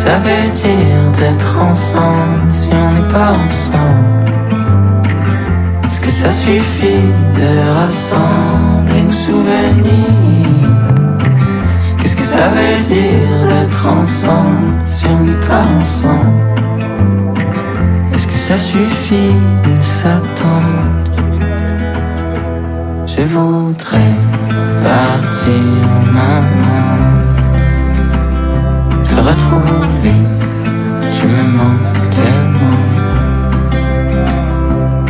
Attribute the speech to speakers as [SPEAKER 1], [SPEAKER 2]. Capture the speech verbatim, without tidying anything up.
[SPEAKER 1] ça veut dire d'être ensemble si on n'est pas ensemble? Est-ce que ça suffit de rassembler nos souvenirs? Qu'est-ce que ça veut dire d'être ensemble si on n'est pas ensemble? Est-ce que ça suffit de s'attendre? Je voudrais partir